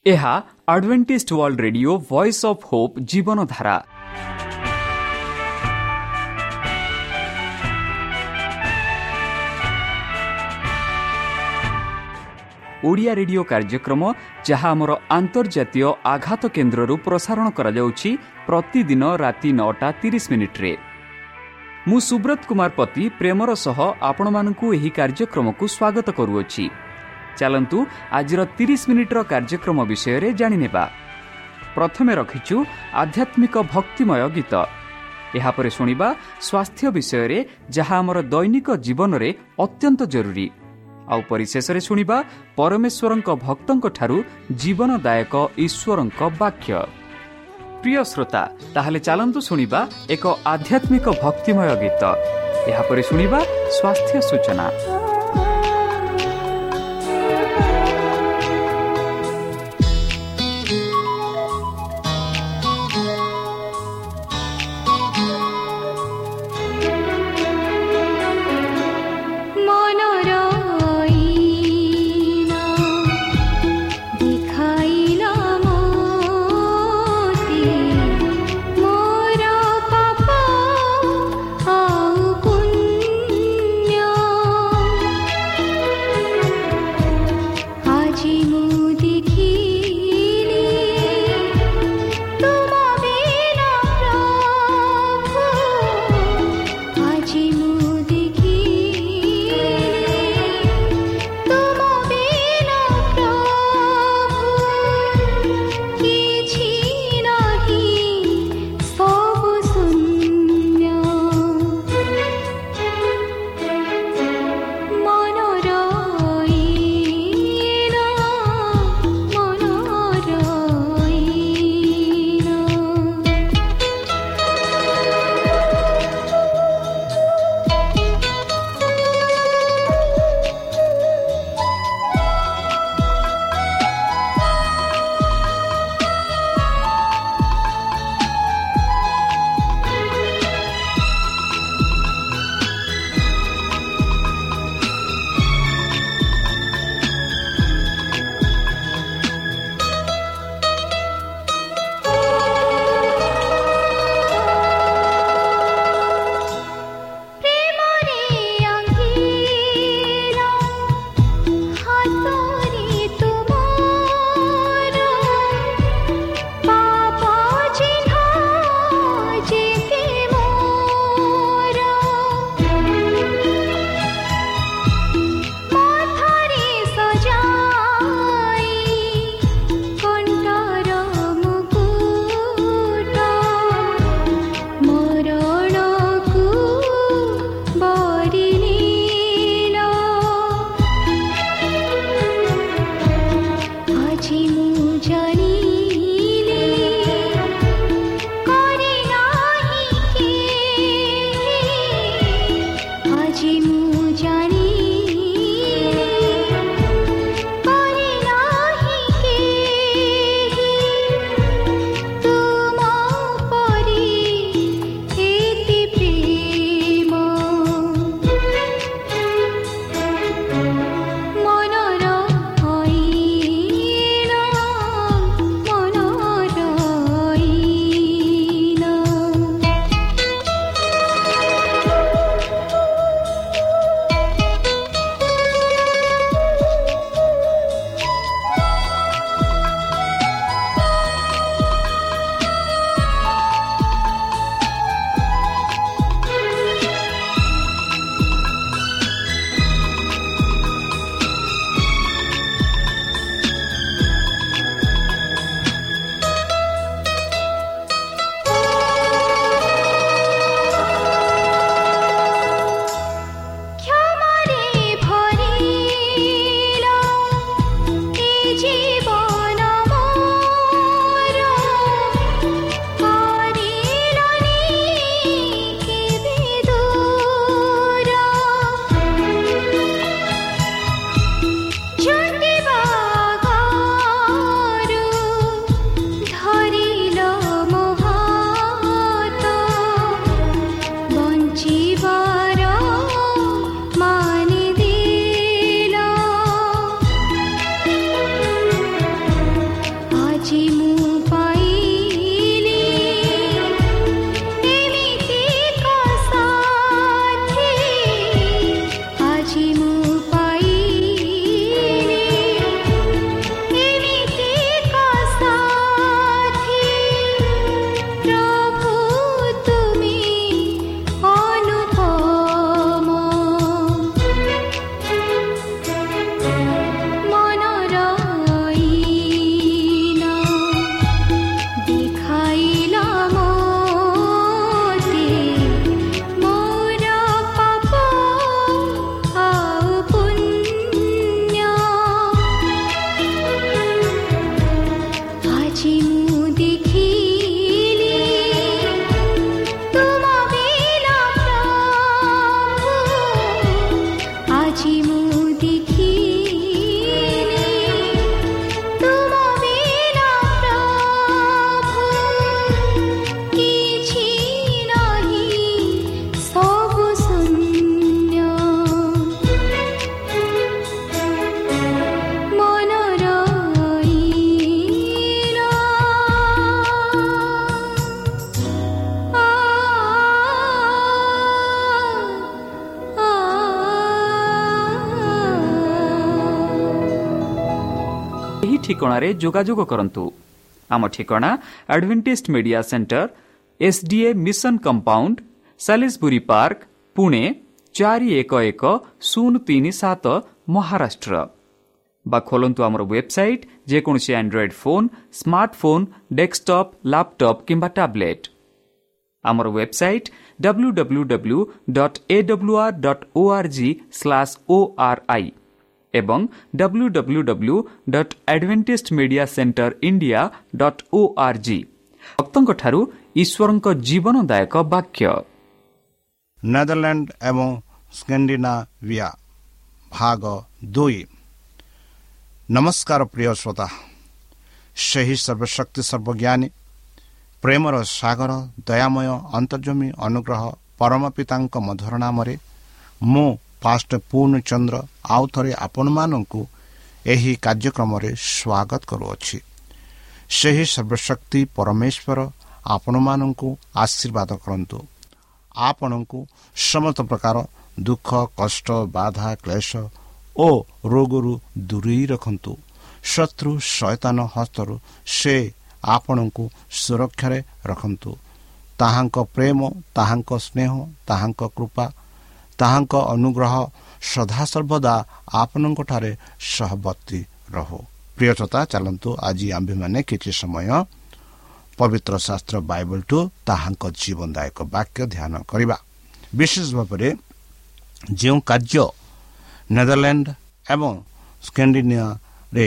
ଏହା Adventist World Radio Voice of Hope ଜୀବନ ଧାରା। ଓଡ଼ିଆ ରେଡିଓ କାର୍ଯ୍ୟକ୍ରମ ଯାହା ଆମର ଆନ୍ତର୍ଜାତୀୟ ଆଘାତ କେନ୍ଦ୍ରରୁ ପ୍ରସାରଣ କରାଯାଉଛି ପ୍ରତିଦିନ ରାତି 9:30 ମୁଁ ସୁବ୍ରତ କୁମାର ପତି ପ୍ରେମର ସହ ଆପଣମାନଙ୍କୁ ଏହି କାର୍ଯ୍ୟକ୍ରମକୁ ସ୍ୱାଗତ କରୁଅଛି। ଚାଲନ୍ତୁ ଆଜିର 30 ମିନିଟ୍ର କାର୍ଯ୍ୟକ୍ରମ ବିଷୟରେ ଜାଣିନେବା। ପ୍ରଥମେ ରଖିଛୁ ଆଧ୍ୟାତ୍ମିକ ଭକ୍ତିମୟ ଗୀତ। ଏହାପରେ ଶୁଣିବା ସ୍ୱାସ୍ଥ୍ୟ ବିଷୟରେ ଯାହା ଆମର ଦୈନିକ ଜୀବନରେ ଅତ୍ୟନ୍ତ ଜରୁରୀ। ଆଉ ପରିଶେଷରେ ଶୁଣିବା ପରମେଶ୍ୱରଙ୍କ ଭକ୍ତଙ୍କଠାରୁ ଜୀବନଦାୟକ ଈଶ୍ୱରଙ୍କ ବାକ୍ୟ। ପ୍ରିୟ ଶ୍ରୋତା, ତାହେଲେ ଚାଲନ୍ତୁ ଶୁଣିବା ଏକ ଆଧ୍ୟାତ୍ମିକ ଭକ୍ତିମୟ ଗୀତ। ଏହାପରେ ଶୁଣିବା ସ୍ୱାସ୍ଥ୍ୟ ସୂଚନା। ठिकाणारे जोगाजोग करंतु। आम ठिकाणा Adventist Media Centre, SDA Mission Compound, Salisbury Park, Pune 411037 Maharashtra. बा खोलंतु आमर वेबसाइट जेकोसी Android phone, smartphone, desktop, laptop किंबा टैबलेट। आमर वेबसाइट www.awr.org/ori एवं www.adventistmediacenterindia.org। भक्तों ठारू ईश्वरंक जीवनदायक वाक्य। नेदरलैंड एवं स्कैंडिनेविया भाग 2। नमस्कार प्रिय श्रोता, सही सर्वशक्ति सर्वज्ञानी प्रेमर सागर दयामय अंतर्जमी अनुग्रह परम पितांक मधुर नाम मु पास्ट पूर्णचंद्र आउ थरे आपण मानंकु एही कार्यक्रम रे स्वागत करूअछि। सही सर्वशक्ति परमेश्वर आपण मानंकु आशीर्वाद करंतु। आपणंकु समस्त प्रकार दुख कष्ट बाधा क्लेश ओ रोगरु दूरी रखंतु। शत्रु शैतान हस्तरु से आपणंकु सुरक्षा रे रखंतु। ताहांक प्रेम, ताहांक स्नेह, ताहांक कृपा, ताहांक अनुग्रह सदा सर्वदा आपणंक ठारे सहवर्ती रहो। प्रिय श्रोता, चलंतु आज आम्भे माने किछि समय पवित्र शास्त्र बाइबल टू ताहांक जीवनदायक वाक्य ध्यान करिबा। विशेष भाବରେ ଯେଉଁ କାର୍ଯ୍ୟ ନେଦରଲ୍ୟାଣ୍ଡ ଏବଂ ସ୍କାଣ୍ଡିନେଭିଆରେ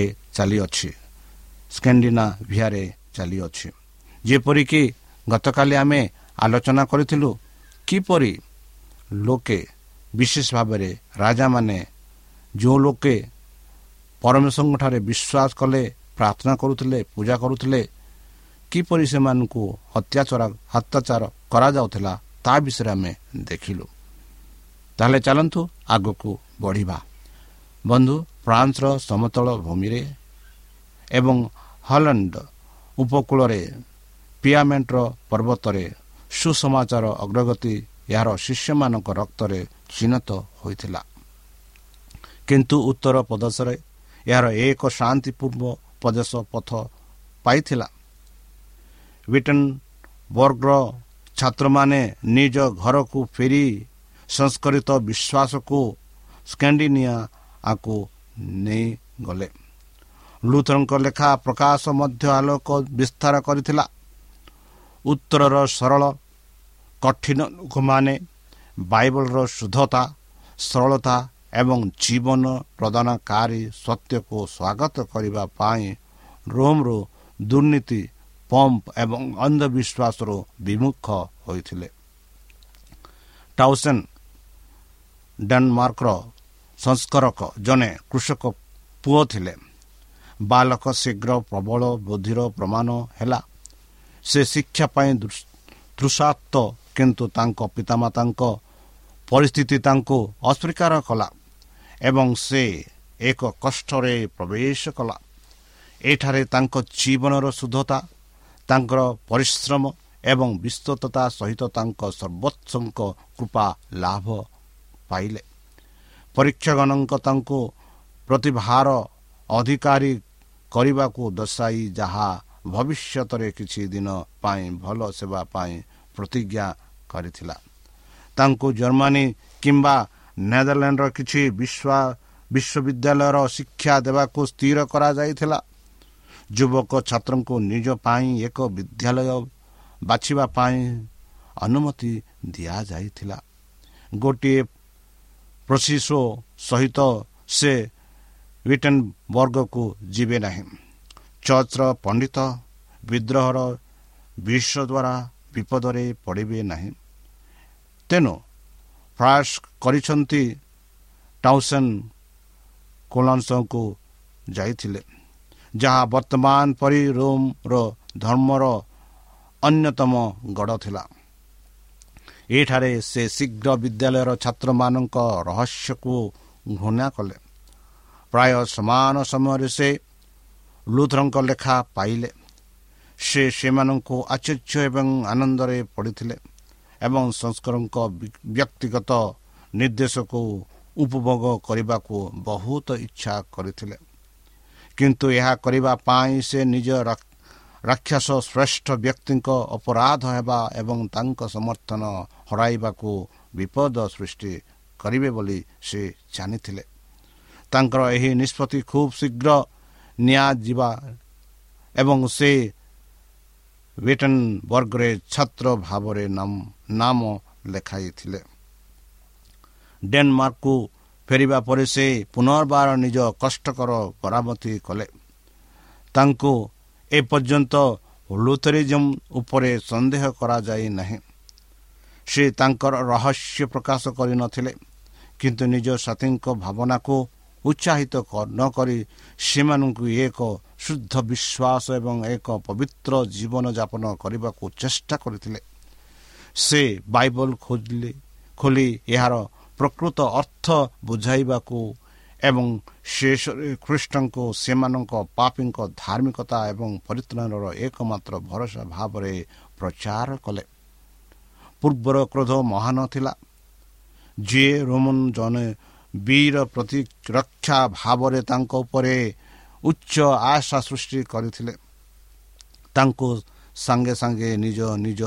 ଚାଲିଅଛି ଯେପରିକି ଗତକାଲି ଆମେ ଆଲୋଚନା କରିଥିଲୁ କିପରି ଲୋକେ ବିଶେଷ ଭାବରେ ରାଜାମାନେ ଯେଉଁ ଲୋକେ ପରମେଶ୍ୱରଙ୍କଠାରେ ବିଶ୍ୱାସ କଲେ, ପ୍ରାର୍ଥନା କରୁଥିଲେ, ପୂଜା କରୁଥିଲେ, କିପରି ସେମାନଙ୍କୁ ଅତ୍ୟାଚାର କରାଯାଉଥିଲା ତା ବିଷୟରେ ଆମେ ଦେଖିଲୁ। ତାହେଲେ ଚାଲନ୍ତୁ ଆଗକୁ ବଢ଼ିବା। ବନ୍ଧୁ, ଫ୍ରାନ୍ସର ସମତଳ ଭୂମିରେ ଏବଂ ହଲାଣ୍ଡ ଉପକୂଳରେ ପିଆମେଣ୍ଟର ପର୍ବତରେ ସୁସମାଚାର ଅଗ୍ରଗତି ଏହାର ଶିଷ୍ୟମାନଙ୍କ ରକ୍ତରେ ଚିହ୍ନିତ ହୋଇଥିଲା। କିନ୍ତୁ ଉତ୍ତର ପ୍ରଦେଶରେ ଏହାର ଏକ ଶାନ୍ତିପୂର୍ଣ୍ଣ ପ୍ରଦେଶ ପଥ ପାଇଥିଲା। ୱିଟେନବର୍ଗର ଛାତ୍ରମାନେ ନିଜ ଘରକୁ ଫେରି ସଂସ୍କୃତ ବିଶ୍ୱାସକୁ ସ୍କାଣ୍ଡିନେଭିଆକୁ ନେଇଗଲେ। ଲୁଥରଙ୍କ ଲେଖା ପ୍ରକାଶ ମଧ୍ୟ ଆଲୋକ ବିସ୍ତାର କରିଥିଲା। ଉତ୍ତରର ସରଳ କଠିନ ଲୋକମାନେ ବାଇବଲର ଶୁଦ୍ଧତା, ସରଳତା ଏବଂ ଜୀବନ ପ୍ରଦାନକାରୀ ସତ୍ୟକୁ ସ୍ୱାଗତ କରିବା ପାଇଁ ରୋମରୁ ଦୁର୍ନୀତି, ପମ୍ପ ଏବଂ ଅନ୍ଧବିଶ୍ୱାସରୁ ବିମୁଖ ହୋଇଥିଲେ। ଟାଉସେନ୍ ଡେନମାର୍କର ସଂସ୍କାରକ ଜଣେ କୃଷକ ପୁଅ ଥିଲେ। ବାଲକ ଶୀଘ୍ର ପ୍ରବଳ ବୁଦ୍ଧିର ପ୍ରମାଣ ହେଲା। ସେ ଶିକ୍ଷା ପାଇଁ ତୃଷାର୍ତ୍ତ, କିନ୍ତୁ ତାଙ୍କ ପିତାମାତାଙ୍କ ପରିସ୍ଥିତି ତାଙ୍କୁ ଅସ୍ୱୀକାର କଲା ଏବଂ ସେ ଏକ କଷ୍ଟରେ ପ୍ରବେଶ କଲା। ଏଠାରେ ତାଙ୍କ ଜୀବନର ଶୁଦ୍ଧତା, ତାଙ୍କର ପରିଶ୍ରମ ଏବଂ ବିଶ୍ୱସ୍ତତା ସହିତ ତାଙ୍କ ସର୍ବୋଚ୍ଚଙ୍କ କୃପା ଲାଭ ପାଇଲେ। ପରୀକ୍ଷାଗଣଙ୍କ ତାଙ୍କୁ ପ୍ରତିଭାର ଅଧିକାରୀ କରିବାକୁ ଦର୍ଶାଇ ଯାହା ଭବିଷ୍ୟତରେ କିଛି ଦିନ ପାଇଁ ଭଲ ସେବା ପାଇଁ ପ୍ରତିଜ୍ଞା କରିଥିଲା। ତାଙ୍କୁ ଜର୍ମାନୀ କିମ୍ବା ନେଦରଲ୍ୟାଣ୍ଡର କିଛି ବିଶ୍ୱବିଦ୍ୟାଳୟର ଶିକ୍ଷା ଦେବାକୁ ସ୍ଥିର କରାଯାଇଥିଲା। ଯୁବକ ଛାତ୍ରଙ୍କୁ ନିଜ ପାଇଁ ଏକ ବିଦ୍ୟାଳୟ ବାଛିବା ପାଇଁ ଅନୁମତି ଦିଆଯାଇଥିଲା। ଗୋଟିଏ ପ୍ରୋସେସ ସହିତ ସେ ୱିଟେନବର୍ଗକୁ ଯିବେ ନାହିଁ। ଚର୍ଚ୍ଚର ପଣ୍ଡିତ ବିଦ୍ରୋହର ବିଷ ଦ୍ୱାରା ବିପଦରେ ପଡ଼ିବେ ନାହିଁ। ତେଣୁ ପ୍ରୟାସ କରିଛନ୍ତି ଟାଉସେନ୍ କୋଲନ୍ସକୁ ଯାଇଥିଲେ, ଯାହା ବର୍ତ୍ତମାନ ପରି ରୋମର ଧର୍ମର ଅନ୍ୟତମ ଗଡ଼ ଥିଲା। ଏଠାରେ ସେ ଶୀଘ୍ର ବିଦ୍ୟାଳୟର ଛାତ୍ରମାନଙ୍କ ରହସ୍ୟକୁ ଘୃଣା କଲେ। ପ୍ରାୟ ସମାନ ସମୟରେ ସେ ଲୁଥରଙ୍କ ଲେଖା ପାଇଲେ। ସେ ସେମାନଙ୍କୁ ଆଶ୍ଚର୍ଯ୍ୟ ଏବଂ ଆନନ୍ଦରେ ପଢ଼ିଥିଲେ ଏବଂ ସଂସ୍କାରଙ୍କ ବ୍ୟକ୍ତିଗତ ନିର୍ଦ୍ଦେଶକୁ ଉପଭୋଗ କରିବାକୁ ବହୁତ ଇଚ୍ଛା କରିଥିଲେ। କିନ୍ତୁ ଏହା କରିବା ପାଇଁ ସେ ନିଜ ରାକ୍ଷସ ଶ୍ରେଷ୍ଠ ବ୍ୟକ୍ତିଙ୍କ ଅପରାଧ ହେବା ଏବଂ ତାଙ୍କ ସମର୍ଥନ ହରାଇବାକୁ ବିପଦ ସୃଷ୍ଟି କରିବେ ବୋଲି ସେ ଜାଣିଥିଲେ। ତାଙ୍କର ଏହି ନିଷ୍ପତ୍ତି ଖୁବ୍ ଶୀଘ୍ର ନିଆଯିବା ଏବଂ ସେ ୱିଟେନବର୍ଗରେ ଛାତ୍ର ଭାବରେ ନାମ ଲେଖାଇଥିଲେ। ଡେନମାର୍କକୁ ଫେରିବା ପରେ ସେ ପୁନର୍ବାର ନିଜ କଷ୍ଟକର ମରାମତି କଲେ। ତାଙ୍କୁ ଏପର୍ଯ୍ୟନ୍ତ ଲୁଥେରିଜମ ଉପରେ ସନ୍ଦେହ କରାଯାଇ ନାହିଁ। ସେ ତାଙ୍କର ରହସ୍ୟ ପ୍ରକାଶ କରିନଥିଲେ, କିନ୍ତୁ ନିଜ ସାଥୀଙ୍କ ଭାବନାକୁ ଉତ୍ସାହିତ ନ କରି ସେମାନଙ୍କୁ ଏକ ଶୁଦ୍ଧ ବିଶ୍ୱାସ ଏବଂ ଏକ ପବିତ୍ର ଜୀବନଯାପନ କରିବାକୁ ଚେଷ୍ଟା କରିଥିଲେ। ସେ ବାଇବଲ ଖୋଲି ଏହାର ପ୍ରକୃତ ଅର୍ଥ ବୁଝାଇବାକୁ ଏବଂ ଶେଷରେ ଖ୍ରୀଷ୍ଟଙ୍କୁ ସେମାନଙ୍କ ପାପୀଙ୍କ ଧାର୍ମିକତା ଏବଂ ପରିତ୍ରାଣର એકમાત્ર ଭରସା ଭାବରେ ପ୍ରଚାର କଲେ। ପୂର୍ବର କ୍ରୋଧ ମହାନ ଥିଲା, ଯିଏ ରୋମାନ ଜଣେ ବୀର ପ୍ରତିରକ୍ଷା ଭାବରେ ତାଙ୍କ ଉପରେ ଉଚ୍ଚ ଆଶା ସୃଷ୍ଟି କରିଥିଲେ। ତାଙ୍କୁ ସାଙ୍ଗେ ସାଙ୍ଗେ ନିଜ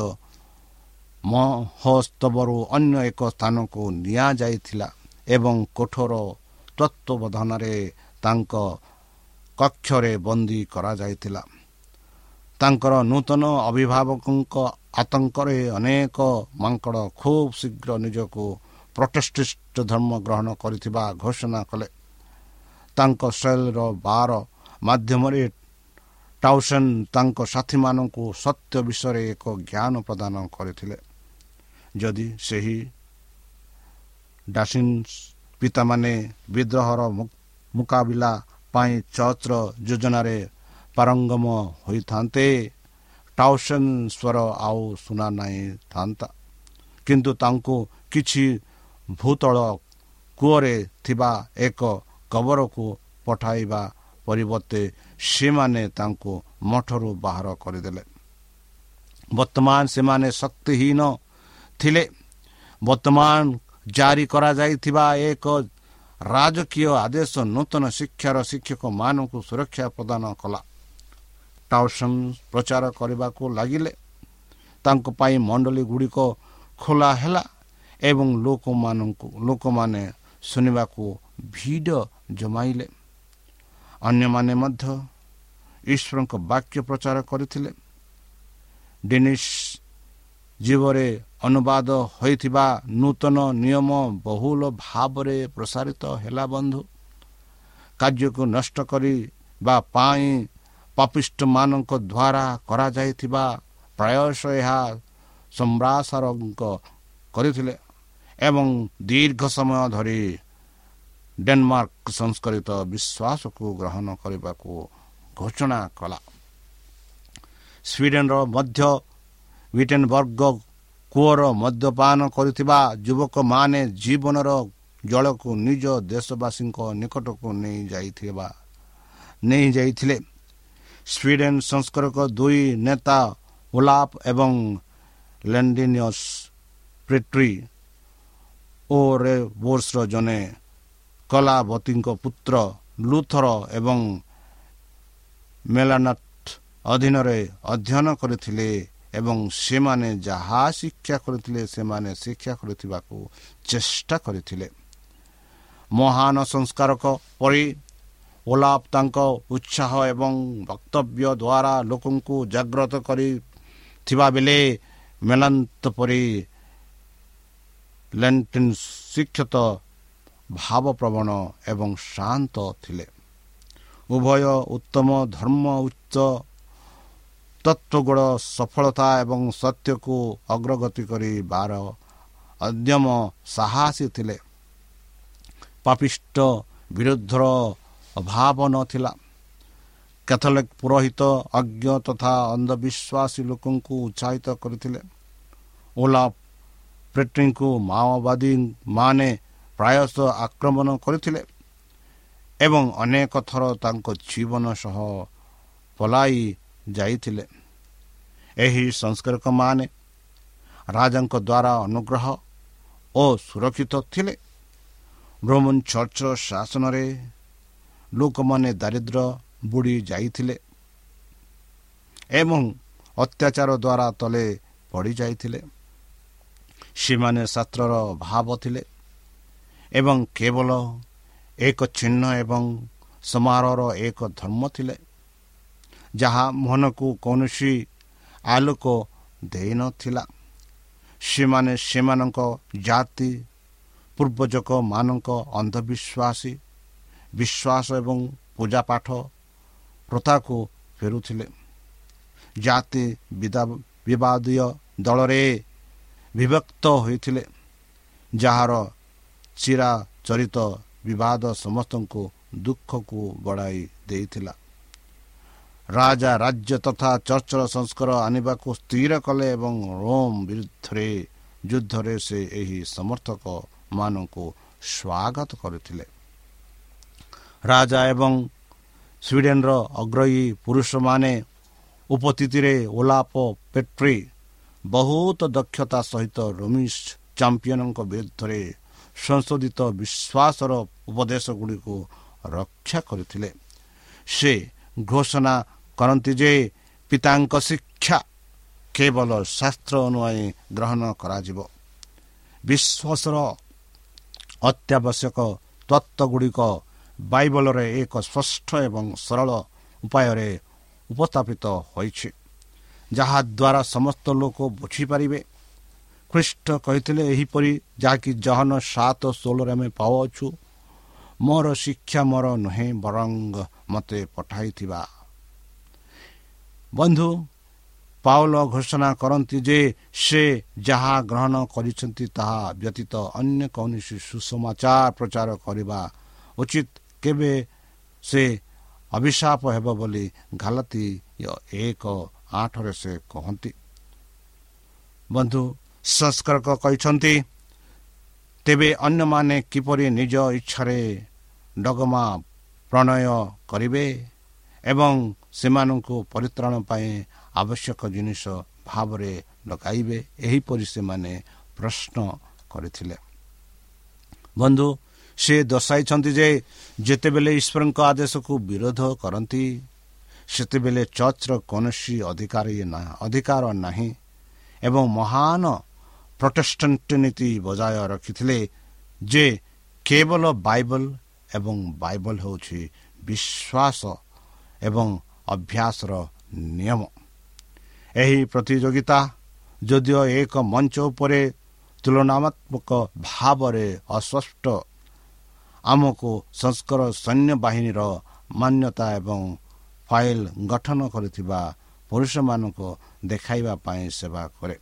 ମହୋତ୍ସବରୁ ଅନ୍ୟ ଏକ ସ୍ଥାନକୁ ନିଆଯାଇଥିଲା ଏବଂ କଠୋର ତତ୍ତ୍ୱାବଧାନରେ ତାଙ୍କ କକ୍ଷରେ ବନ୍ଦୀ କରାଯାଇଥିଲା। ତାଙ୍କର ନୂତନ ଅଭିଭାବକଙ୍କ ଆତଙ୍କରେ ଅନେକ ମାଙ୍କଡ଼ ଖୁବ୍ ଶୀଘ୍ର ନିଜକୁ ପ୍ରୋଟେଷ୍ଟାଣ୍ଟ ଧର୍ମ ଗ୍ରହଣ କରିଥିବା ଘୋଷଣା କଲେ। ତାଙ୍କ ଶୈଳୀର ବାର ମାଧ୍ୟମରେ ଟାଉସନ୍ ତାଙ୍କ ସାଥୀମାନଙ୍କୁ ସତ୍ୟ ବିଷୟରେ ଏକ ଜ୍ଞାନ ପ୍ରଦାନ କରିଥିଲେ। ଯଦି ସେହି ଡାସିନ୍ ପିତାମାନେ ବିଦ୍ରୋହର ମୁକାବିଲା ପାଇଁ ଚର୍ଚ୍ଚର ଯୋଜନାରେ ପାରଙ୍ଗମ ହୋଇଥାନ୍ତେ, ଟାଉସନ୍ ସ୍ୱର ଆଉ ଶୁଣା ଯାଇଥାନ୍ତା। କିନ୍ତୁ ତାଙ୍କୁ କିଛି ଭୂତଳ କୂଅରେ ଥିବା ଏକ କବରକୁ ପଠାଇବା ପରିବର୍ତ୍ତେ ସେମାନେ ତାଙ୍କୁ ମଠରୁ ବାହାର କରିଦେଲେ। ବର୍ତ୍ତମାନ ସେମାନେ ଶକ୍ତିହୀନ ଥିଲେ। ବର୍ତ୍ତମାନ ଜାରି କରାଯାଇଥିବା ଏକ ରାଜକୀୟ ଆଦେଶ ନୂତନ ଶିକ୍ଷାର ଶିକ୍ଷକମାନଙ୍କୁ ସୁରକ୍ଷା ପ୍ରଦାନ କଲା। ଟାଉସନ୍ ପ୍ରଚାର କରିବାକୁ ଲାଗିଲେ। ତାଙ୍କ ପାଇଁ ମଣ୍ଡଳୀ ଗୁଡ଼ିକ ଖୋଲା ହେଲା ଏବଂ ଲୋକମାନେ ଶୁଣିବାକୁ ଭିଡ଼ ଜମାଇଲେ। ଅନ୍ୟମାନେ ମଧ୍ୟ ଈଶ୍ୱରଙ୍କ ବାକ୍ୟ ପ୍ରଚାର କରିଥିଲେ। ଡେନିସ୍ ଜୀବରେ ଅନୁବାଦ ହୋଇଥିବା ନୂତନ ନିୟମ ବହୁଳ ଭାବରେ ପ୍ରସାରିତ ହେଲା। ବନ୍ଧୁ, କାର୍ଯ୍ୟକୁ ନଷ୍ଟ କରିବା ପାଇଁ ପାପିଷ୍ଟମାନଙ୍କ ଦ୍ୱାରା କରାଯାଇଥିବା ପ୍ରୟାସ ଏହା ସମ୍ପ୍ରସାର କରିଥିଲେ ଏବଂ ଦୀର୍ଘ ସମୟ ଧରି ଡେନମାର୍କ ସଂସ୍କୃତ ବିଶ୍ୱାସକୁ ଗ୍ରହଣ କରିବାକୁ ଘୋଷଣା କଲା। ସ୍ୱିଡେନର ମଧ୍ୟ ୱିଟେନବର୍ଗ କୂଅର ମଦ୍ୟପାନ କରିଥିବା ଯୁବକମାନେ ଜୀବନର ଜଳକୁ ନିଜ ଦେଶବାସୀଙ୍କ ନିକଟକୁ ନେଇଯାଇଥିଲେ। ସ୍ୱିଡେନ ସଂସ୍କୃତ ଦୁଇ ନେତା ଓଲାଫ ଏବଂ ଲେଣ୍ଡିନିୟସ୍ ପ୍ରେଟ୍ରି ଓ ରେବୋର୍ସର ଜଣେ କଲାବତୀଙ୍କ ପୁତ୍ର ଲୁଥର ଏବଂ ମେଲାନଟ୍ ଅଧୀନରେ ଅଧ୍ୟୟନ କରିଥିଲେ ଏବଂ ସେମାନେ ଯାହା ଶିକ୍ଷା କରିଥିଲେ ସେମାନେ ଶିକ୍ଷା କରୁଥିବାକୁ ଚେଷ୍ଟା କରିଥିଲେ। ମହାନ ସଂସ୍କାରକ ପରି ଓଲାଫ ତାଙ୍କ ଉତ୍ସାହ ଏବଂ ବକ୍ତବ୍ୟ ଦ୍ୱାରା ଲୋକଙ୍କୁ ଜାଗ୍ରତ କରିଥିବା ବେଳେ ମେଲାନଟ୍ ପରି ଲେଣ୍ଟିନ୍ ଶିକ୍ଷିତ, ଭାବପ୍ରବଣ ଏବଂ ଶାନ୍ତ ଥିଲେ। ଉଭୟ ଉତ୍ତମ ଧର୍ମ, ଉଚ୍ଚ ତତ୍ତ୍ୱଗୁଣ, ସଫଳତା ଏବଂ ସତ୍ୟକୁ ଅଗ୍ରଗତି କରିବାର ଅଦମ୍ୟ ସାହସୀ ଥିଲେ। ପାପିଷ୍ଟ ବିରୁଦ୍ଧର ଅଭାବ ନଥିଲା। କ୍ୟାଥୋଲିକ ପୁରୋହିତ ଅଜ୍ଞ ତଥା ଅନ୍ଧବିଶ୍ୱାସୀ ଲୋକଙ୍କୁ ଉତ୍ସାହିତ କରିଥିଲେ। ଓଲାଫ ପ୍ରେଟ୍ରିଙ୍କୁ ମାଓବାଦୀମାନେ ପ୍ରାୟତଃ ଆକ୍ରମଣ କରିଥିଲେ ଏବଂ ଅନେକ ଥର ତାଙ୍କ ଜୀବନ ସହ ପଳାଇ ଯାଇଥିଲେ। ଏହି ସଂସ୍କାରକମାନେ ରାଜାଙ୍କ ଦ୍ୱାରା ଅନୁଗ୍ରହ ଓ ସୁରକ୍ଷିତ ଥିଲେ। ରୋମାନ ଚର୍ଚ୍ଚର ଶାସନରେ ଲୋକମାନେ ଦାରିଦ୍ର୍ୟ, ବୁଡ଼ି ଯାଇଥିଲେ ଏବଂ ଅତ୍ୟାଚାର ଦ୍ୱାରା ତଳେ ପଡ଼ିଯାଇଥିଲେ। ସେମାନେ ଶାସ୍ତ୍ରର ଭାବ ଥିଲେ ଏବଂ କେବଳ ଏକ ଚିହ୍ନ ଏବଂ ସମାରୋହର ଏକ ଧର୍ମ ଥିଲେ, ଯାହା ମନକୁ କୌଣସି ଆଲୋକ ଦେଇନଥିଲା। ସେମାନେ ସେମାନଙ୍କ ଜାତି ପୂର୍ବଜଙ୍କମାନଙ୍କ ଅନ୍ଧବିଶ୍ୱାସୀ ବିଶ୍ୱାସ ଏବଂ ପୂଜାପାଠ ପ୍ରଥାକୁ ଫେରୁଥିଲେ। ଜାତି ବିବାଦୀୟ ଦଳରେ ବିଭକ୍ତ ହୋଇଥିଲେ, ଯାହାର ଚିରାଚରିତ ବିବାଦ ସମସ୍ତଙ୍କୁ ଦୁଃଖକୁ ବଢ଼ାଇ ଦେଇଥିଲା। ରାଜା ରାଜ୍ୟ ତଥା ଚର୍ଚ୍ଚର ସଂସ୍କାର ଆଣିବାକୁ ସ୍ଥିର କଲେ ଏବଂ ରୋମ ବିରୁଦ୍ଧରେ ଯୁଦ୍ଧରେ ସେ ଏହି ସମର୍ଥକମାନଙ୍କୁ ସ୍ୱାଗତ କରିଥିଲେ। ରାଜା ଏବଂ ସ୍ୱିଡେନର ଅଗ୍ରଣୀ ପୁରୁଷମାନେ ଉପସ୍ଥିତିରେ ଓଲାଫ ପେଟ୍ରି ବହୁତ ଦକ୍ଷତା ସହିତ ରୋମିଶ ଚାମ୍ପିୟନଙ୍କ ବିରୁଦ୍ଧରେ ସଂଶୋଧିତ ବିଶ୍ୱାସର ଉପଦେଶଗୁଡ଼ିକୁ ରକ୍ଷା କରିଥିଲେ। ସେ ଘୋଷଣା କରନ୍ତି ଯେ ପିତାଙ୍କ ଶିକ୍ଷା କେବଳ ଶାସ୍ତ୍ର ଅନୁଯାୟୀ ଗ୍ରହଣ କରାଯିବ। ବିଶ୍ୱାସର ଅତ୍ୟାବଶ୍ୟକ ତତ୍ତ୍ୱଗୁଡ଼ିକ ବାଇବଲରେ ଏକ ସ୍ପଷ୍ଟ ଏବଂ ସରଳ ଉପାୟରେ ଉପସ୍ଥାପିତ ହୋଇଛି, ଯାହାଦ୍ୱାରା ସମସ୍ତ ଲୋକ ବୁଝିପାରିବେ। ଖ୍ରୀଷ୍ଟ କହିଥିଲେ ଏହିପରି, ଯାହାକି ଜହନ 7:16 ଆମେ ପାଉଅଛୁ, ମୋର ଶିକ୍ଷା ମୋର ନୁହେଁ ବରଂ ମୋତେ ପଠାଇଥିବା। ବନ୍ଧୁ, ପାଉଲ ଘୋଷଣା କରନ୍ତି ଯେ ସେ ଯାହା ଗ୍ରହଣ କରିଛନ୍ତି ତାହା ବ୍ୟତୀତ ଅନ୍ୟ କୌଣସି ସୁସମାଚାର ପ୍ରଚାର କରିବା ଉଚିତ, କେବେ ସେ ଅଭିଶାପ ହେବ ବୋଲି ଗାଲାତୀ 1:8 ସେ କହନ୍ତି। ବନ୍ଧୁ, ସଂସ୍କାରକ କହିଛନ୍ତି, ତେବେ ଅନ୍ୟମାନେ କିପରି ନିଜ ଇଚ୍ଛାରେ ଡଗମା ପ୍ରଣୟ କରିବେ ଏବଂ ସେମାନଙ୍କୁ ପରିତ୍ରାଣ ପାଇଁ ଆବଶ୍ୟକ ଜିନିଷ ଭାବରେ ଲଗାଇବେ, ଏହିପରି ସେମାନେ ପ୍ରଶ୍ନ କରିଥିଲେ। ବନ୍ଧୁ, ସେ ଦର୍ଶାଇଛନ୍ତି ଯେ ଯେତେବେଳେ ଈଶ୍ୱରଙ୍କ ଆଦେଶକୁ ବିରୋଧ କରନ୍ତି, ସେତେବେଳେ ଚର୍ଚ୍ଚର କୌଣସି ଅଧିକାର ନାହିଁ ଏବଂ ମହାନ ପ୍ରୋଟେଷ୍ଟାଣ୍ଟ ନୀତି ବଜାୟ ରଖିଥିଲେ ଯେ କେବଳ ବାଇବଲ ଏବଂ ବାଇବଲ ହେଉଛି ବିଶ୍ୱାସ ଏବଂ ଅଭ୍ୟାସର ନିୟମ। ଏହି ପ୍ରତିଯୋଗିତା ଯଦିଓ ଏକ ମଞ୍ଚ ଉପରେ ତୁଳନାତ୍ମକ ଭାବରେ ଅସ୍ପଷ୍ଟ, ଆମକୁ ସଂସ୍କାର ସୈନ୍ୟବାହିନୀର ମାନ୍ୟତା ଏବଂ ଫାଇଲ ଗଠନ କରିଥିବା ପୁରୁଷମାନଙ୍କୁ ଦେଖାଇବା ପାଇଁ ସେବା କରେ।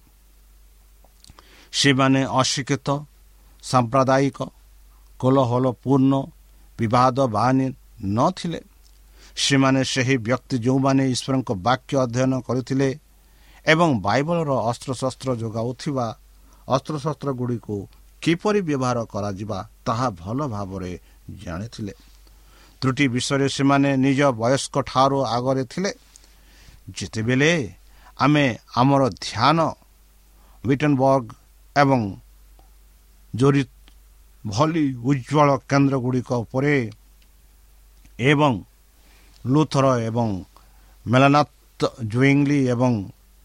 ସେମାନେ ଅଶିକ୍ଷିତ, ସାମ୍ପ୍ରଦାୟିକ, କୋଲାହଳପୂର୍ଣ୍ଣ, ବିବାଦବାନୀ ନଥିଲେ। ସେମାନେ ସେହି ବ୍ୟକ୍ତି ଯେଉଁମାନେ ଈଶ୍ୱରଙ୍କ ବାକ୍ୟ ଅଧ୍ୟୟନ କରିଥିଲେ ଏବଂ ବାଇବଲର ଅସ୍ତ୍ରଶସ୍ତ୍ର ଯୋଗାଉଥିବା ଅସ୍ତ୍ରଶସ୍ତ୍ରଗୁଡ଼ିକୁ କିପରି ବ୍ୟବହାର କରାଯିବା ତାହା ଭଲ ଭାବରେ ଜାଣିଥିଲେ। ତ୍ରୁଟି ବିଷୟରେ ସେମାନେ ନିଜ ବୟସ୍କ ଠାରୁ ଆଗରେ ଥିଲେ। ଯେତେବେଳେ ଆମେ ଆମର ଧ୍ୟାନ ୱିଟେନବର୍ଗ ଏବଂ ଜୋରିତ ଭଳି ଉଜ୍ଜ୍ୱଳ କେନ୍ଦ୍ରଗୁଡ଼ିକ ଉପରେ ଏବଂ ଲୁଥର ଏବଂ ମେଲାନାଥ ଜୁଇଙ୍ଗଲି ଏବଂ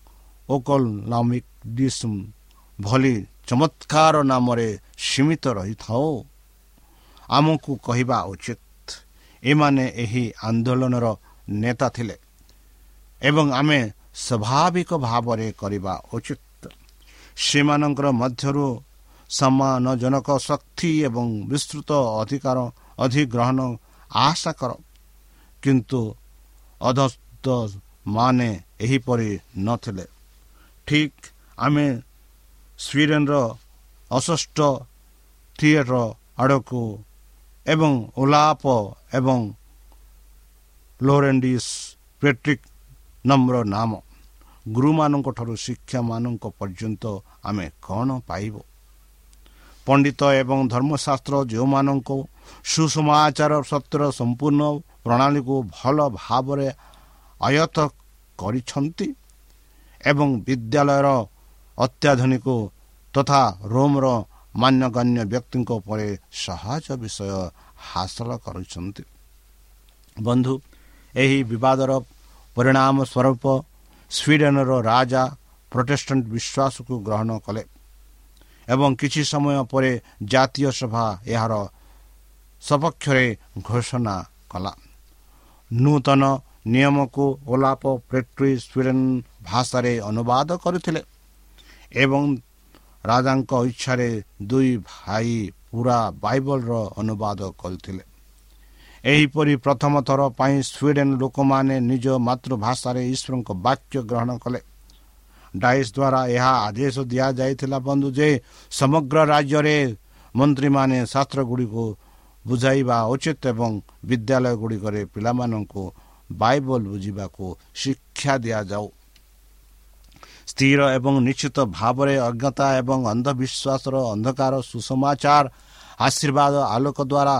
ଓକଲାମିକଡିସମ ଭଳି ଚମତ୍କାର ନାମରେ ସୀମିତ ରହିଥାଉ, ଆମକୁ କହିବା ଉଚିତ ଏମାନେ ଏହି ଆନ୍ଦୋଳନର ନେତା ଥିଲେ ଏବଂ ଆମେ ସ୍ୱାଭାବିକ ଭାବରେ କରିବା ଉଚିତ। ସେମାନଙ୍କର ମଧ୍ୟରୁ ସମ୍ମାନଜନକ ଶକ୍ତି ଏବଂ ବିସ୍ତୃତ ଅଧିଗ୍ରହଣ ଆଶା କର, କିନ୍ତୁ ଅଧସ୍ତମାନେ ଏହିପରି ନଥିଲେ। ଠିକ୍ ଆମେ ସ୍ୱିଡେନର ଅଷଷ୍ଠ ଥିଏଟର ଆଡ଼କୁ ଏବଂ ଓଲାପ ଏବଂ ଲୋରେଣ୍ଡିସ୍ ପେଟ୍ରିକ୍ ନମ୍ର ନାମ ଗୁରୁମାନଙ୍କଠାରୁ ଶିକ୍ଷାମାନଙ୍କ ପର୍ଯ୍ୟନ୍ତ ଆମେ କ'ଣ ପାଇବ? ପଣ୍ଡିତ ଏବଂ ଧର୍ମଶାସ୍ତ୍ର ଯେଉଁମାନଙ୍କୁ ସୁସମାଚାର ସତ୍ୟର ସମ୍ପୂର୍ଣ୍ଣ ପ୍ରଣାଳୀକୁ ଭଲ ଭାବରେ ଆୟତ୍ତ କରିଛନ୍ତି ଏବଂ ବିଦ୍ୟାଳୟର ଅତ୍ୟାଧୁନିକ ତଥା ରୋମର ମାନ୍ୟଗଣ୍ୟ ବ୍ୟକ୍ତିଙ୍କ ଉପରେ ସହଜ ବିଷୟ ହାସଲ କରିଛନ୍ତି। ବନ୍ଧୁ, ଏହି ବିବାଦର ପରିଣାମ ସ୍ୱରୂପ ସ୍ୱିଡେନର ରାଜା ପ୍ରୋଟେଷ୍ଟାଣ୍ଟ ବିଶ୍ୱାସକୁ ଗ୍ରହଣ କଲେ ଏବଂ କିଛି ସମୟ ପରେ ଜାତୀୟ ସଭା ଏହାର ସପକ୍ଷରେ ଘୋଷଣା କଲା। ନୂତନ ନିୟମକୁ ଓଲାଫ ପ୍ରେଟ୍ରି ସ୍ୱିଡେନ ଭାଷାରେ ଅନୁବାଦ କରିଥିଲେ ଏବଂ ରାଜାଙ୍କ ଇଚ୍ଛାରେ ଦୁଇ ଭାଇ ପୁରା ବାଇବଲର ଅନୁବାଦ କରିଥିଲେ। ଏହିପରି ପ୍ରଥମ ଥର ପାଇଁ ସ୍ୱିଡେନ ଲୋକମାନେ ନିଜ ମାତୃଭାଷାରେ ଈଶ୍ୱରଙ୍କ ବାକ୍ୟ ଗ୍ରହଣ କଲେ। ଡାଇସ୍ ଦ୍ୱାରା ଏହା ଆଦେଶ ଦିଆଯାଇଥିଲା ବନ୍ଧୁ ଯେ ସମଗ୍ର ରାଜ୍ୟରେ ମନ୍ତ୍ରୀମାନେ ଶାସ୍ତ୍ରଗୁଡ଼ିକୁ ବୁଝାଇବା ଉଚିତ ଏବଂ ବିଦ୍ୟାଳୟ ଗୁଡ଼ିକରେ ପିଲାମାନଙ୍କୁ ବାଇବଲ ବୁଝିବାକୁ ଶିକ୍ଷା ଦିଆଯାଉ। ସ୍ଥିର ଏବଂ ନିଶ୍ଚିତ ଭାବରେ ଅଜ୍ଞତା ଏବଂ ଅନ୍ଧବିଶ୍ୱାସର ଅନ୍ଧକାର ସୁସମାଚାର ଆଶୀର୍ବାଦ ଆଲୋକ ଦ୍ୱାରା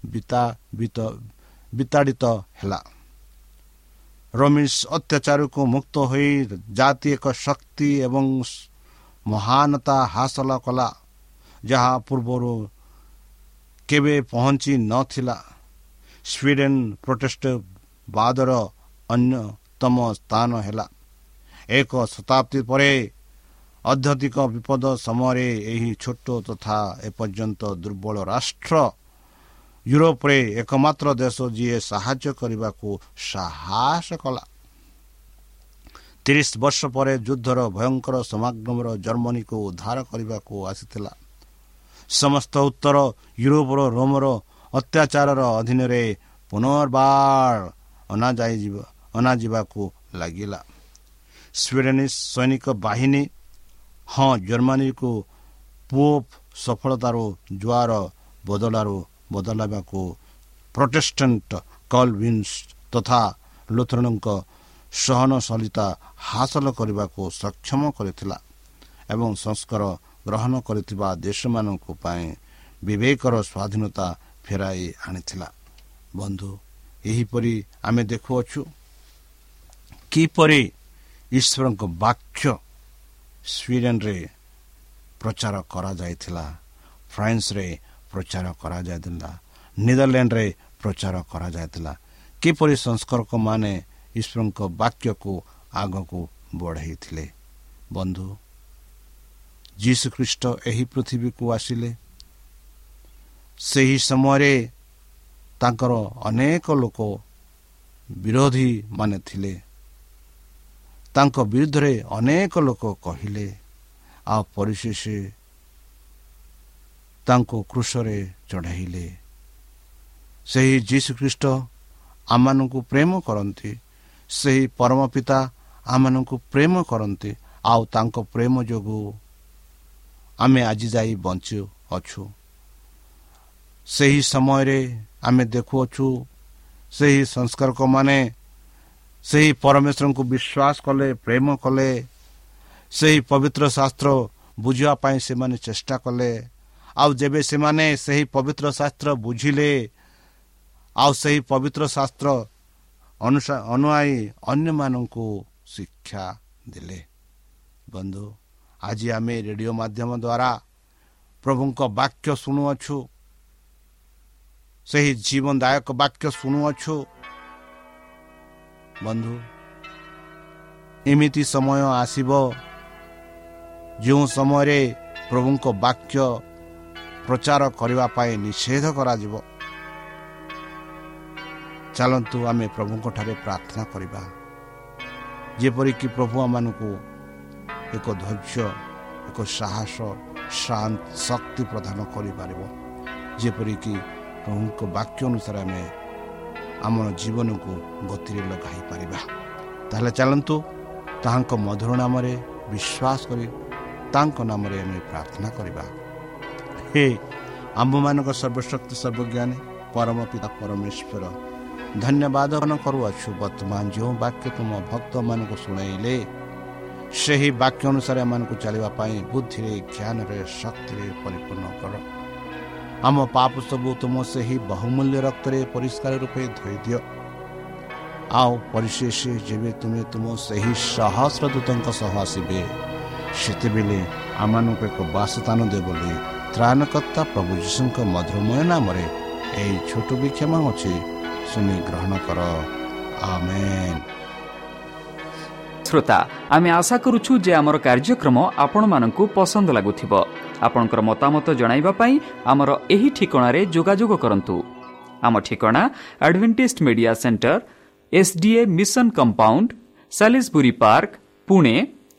ବିତାଡ଼ିତ ହେଲା। ରୋମିସ୍ ଅତ୍ୟାଚାରକୁ ମୁକ୍ତ ହୋଇ ଜାତି ଏକ ଶକ୍ତି ଏବଂ ମହାନତା ହାସଲ କଲା ଯାହା ପୂର୍ବରୁ କେବେ ପହଞ୍ଚି ନଥିଲା। ସ୍ୱିଡେନ ପ୍ରୋଟେଷ୍ଟବାଦର ଅନ୍ୟତମ ସ୍ଥାନ ହେଲା। ଏକ ଶତାବ୍ଦୀ ପରେ ଅତ୍ୟଧିକ ବିପଦ ସମୟରେ ଏହି ଛୋଟ ତଥା ଏପର୍ଯ୍ୟନ୍ତ ଦୁର୍ବଳ ରାଷ୍ଟ୍ର ୟୁରୋପରେ ଏକମାତ୍ର ଦେଶ ଯିଏ ସାହାଯ୍ୟ କରିବାକୁ ସାହସ କଲା। 30 ବର୍ଷ ପରେ ଯୁଦ୍ଧର ଭୟଙ୍କର ସମାଗମର ଜର୍ମାନୀକୁ ଉଦ୍ଧାର କରିବାକୁ ଆସିଥିଲା। ସମସ୍ତ ଉତ୍ତର ୟୁରୋପର ରୋମର ଅତ୍ୟାଚାରର ଅଧୀନରେ ପୁନର୍ବାର ଅଣାଯିବାକୁ ଲାଗିଲା। ସ୍ୱିଡେନିଶ ସୈନିକ ବାହିନୀ ଜର୍ମାନୀକୁ ପୋପ୍ ସଫଳତାରୁ ଜୁଆର ବଦଳାଇବାକୁ ପ୍ରୋଟେଷ୍ଟାଣ୍ଟ କଲଭିନ୍ସ ତଥା ଲୁଥରନଙ୍କ ସହନଶୀଳତା ହାସଲ କରିବାକୁ ସକ୍ଷମ କରିଥିଲା ଏବଂ ସଂସ୍କାର ଗ୍ରହଣ କରିଥିବା ଦେଶମାନଙ୍କ ପାଇଁ ବିବେକର ସ୍ୱାଧୀନତା ଫେରାଇ ଆଣିଥିଲା। ବନ୍ଧୁ, ଏହିପରି ଆମେ ଦେଖୁଅଛୁ କିପରି ଈଶ୍ୱରଙ୍କ ବାକ୍ୟ ସ୍ୱିଡେନରେ ପ୍ରଚାର କରାଯାଇଥିଲା, ଫ୍ରାନ୍ସରେ ପ୍ରଚାର କରାଯାଇଥିଲା, ନେଦରଲ୍ୟାଣ୍ଡରେ ପ୍ରଚାର କରାଯାଇଥିଲା। କିପରି ସଂସ୍କାରକମାନେ ଈଶ୍ୱରଙ୍କ ବାକ୍ୟକୁ ଆଗକୁ ବଢ଼ାଇଥିଲେ। ବନ୍ଧୁ, ଯୀଶୁଖ୍ରୀଷ୍ଟ ଏହି ପୃଥିବୀକୁ ଆସିଲେ। ସେହି ସମୟରେ ତାଙ୍କର ଅନେକ ଲୋକ ବିରୋଧୀ ମାନେ ଥିଲେ। ତାଙ୍କ ବିରୁଦ୍ଧରେ ଅନେକ ଲୋକ କହିଲେ ଆଉ ପରିଶେଷ ତାଙ୍କୁ କ୍ରୁଶରେ ଚଢ଼ାଇଲେ। ସେହି ଯୀଶୁଖ୍ରୀଷ୍ଟ ଆମମାନଙ୍କୁ ପ୍ରେମ କରନ୍ତି। ସେହି ପରମ ପିତା ଆମମାନଙ୍କୁ ପ୍ରେମ କରନ୍ତି ଆଉ ତାଙ୍କ ପ୍ରେମ ଯୋଗୁଁ ଆମେ ଆଜି ଯାଇ ବଞ୍ଚି ଅଛୁ। ସେହି ସମୟରେ ଆମେ ଦେଖୁଅଛୁ ସେହି ସଂସ୍କାରକମାନେ ସେହି ପରମେଶ୍ୱରଙ୍କୁ ବିଶ୍ୱାସ କଲେ, ପ୍ରେମ କଲେ। ସେହି ପବିତ୍ର ଶାସ୍ତ୍ର ବୁଝିବା ପାଇଁ ସେମାନେ ଚେଷ୍ଟା କଲେ। ଆଉ ଯେବେ ସେମାନେ ସେହି ପବିତ୍ର ଶାସ୍ତ୍ର ବୁଝିଲେ ଆଉ ସେହି ପବିତ୍ର ଶାସ୍ତ୍ର ଅନୁଯାୟୀ ଅନ୍ୟମାନଙ୍କୁ ଶିକ୍ଷା ଦେଲେ। ବନ୍ଧୁ, ଆଜି ଆମେ ରେଡ଼ିଓ ମାଧ୍ୟମ ଦ୍ୱାରା ପ୍ରଭୁଙ୍କ ବାକ୍ୟ ଶୁଣୁଅଛୁ। ସେହି ଜୀବନଦାୟକ ବାକ୍ୟ ଶୁଣୁଅଛୁ। ବନ୍ଧୁ, ଏମିତି ସମୟ ଆସିବ ଯେଉଁ ସମୟରେ ପ୍ରଭୁଙ୍କ ବାକ୍ୟ ପ୍ରଚାର କରିବା ପାଇଁ ନିଷେଧ କରାଯିବ। ଚାଲନ୍ତୁ ଆମେ ପ୍ରଭୁଙ୍କଠାରେ ପ୍ରାର୍ଥନା କରିବା, ଯେପରିକି ପ୍ରଭୁ ଆମମାନଙ୍କୁ ଏକ ଧୈର୍ଯ୍ୟ, ଏକ ସାହସ, ଶକ୍ତି ପ୍ରଦାନ କରିପାରିବ, ଯେପରିକି ପ୍ରଭୁଙ୍କ ବାକ୍ୟ ଅନୁସାରେ ଆମେ ଆମର ଜୀବନକୁ ଗତିରେ ଲଗାଇ ପାରିବା। ତାହେଲେ ଚାଲନ୍ତୁ ତାହାଙ୍କ ମଧୁର ନାମରେ ବିଶ୍ୱାସ କରି ତାଙ୍କ ନାମରେ ଆମେ ପ୍ରାର୍ଥନା କରିବା। ହେ ଆମ୍ଭମାନଙ୍କ ସର୍ବଶକ୍ତି ସର୍ବଜ୍ଞାନୀ ପରମ ପିତା ପରମେଶ୍ୱର, ଧନ୍ୟବାଦ କରୁଅଛୁ। ବର୍ତ୍ତମାନ ଯେଉଁ ବାକ୍ୟ ତୁମ ଭକ୍ତମାନଙ୍କୁ ଶୁଣାଇଲେ ସେହି ବାକ୍ୟ ଅନୁସାରେ ଏମାନଙ୍କୁ ଚାଲିବା ପାଇଁ ବୁଦ୍ଧିରେ, ଜ୍ଞାନରେ, ଶକ୍ତିରେ ପରିପୂର୍ଣ୍ଣ କର। ଆମ ପାପ ସବୁ ତୁମ ସେହି ବହୁମୂଲ୍ୟ ରକ୍ତରେ ପରିଷ୍କାର ରୂପେ ଧୋଇଦିଅ। ଆଉ ପରିଶେଷ ଯେବେ ତୁମେ ତୁମ ସେହି ସହସ୍ର ଦୂତଙ୍କ ସହ ଆସିବେ, ସେତେବେଳେ ଆମମାନଙ୍କୁ ଏକ ବାସସ୍ଥାନ ଦେବ ବୋଲି ତ୍ରାଣକର୍ତ୍ତା ପ୍ରଭୁ ଯୀଶୁଙ୍କ ମଧୁରମୟ ନାମରେ ଏହି ଛୋଟ ବିକ୍ଷମା ଅଛି, ଶୁଣି ଗ୍ରହଣ କର। आमेन। श्रोता आमे आशा करूछु जे आमर कार्यक्रम आपण मानकु पसंद लागुथिबो। आपनकर मतामत जणाइबा पई आमर एही ठिकाना रे जोगाजोग करंतु। आम ठिकाना Adventist Media Centre SDA Mission Compound Salisbury Park Pune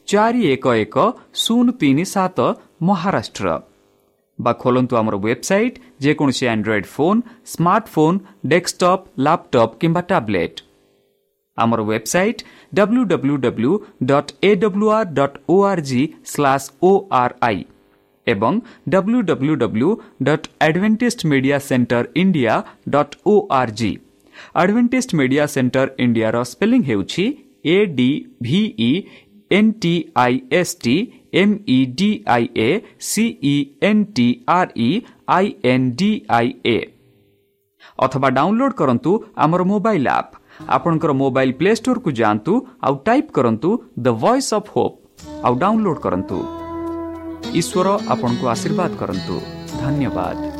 411037 Maharashtra. बा खोलंतु आमर वेबसाइट जेकोसी Android phone smartphone desktop laptop किंबा टैबलेट। आमर वेबसाइट www.awr.org/ori एवं www.adventistmediacenterindia.org। Adventist Media Centre India रो स्पेलिंग हेउछि ADVENTISTMEDIACENTREINDIA अथवा डाउनलोड करंतु आमर मोबाइल ऐप। आपनकर मोबाइल प्ले स्टोर को जानतु आउ टाइप करंतु द वॉइस ऑफ होप आउ डाउनलोड करंतु। ईश्वर आपनको आशीर्वाद करंतु। धन्यवाद।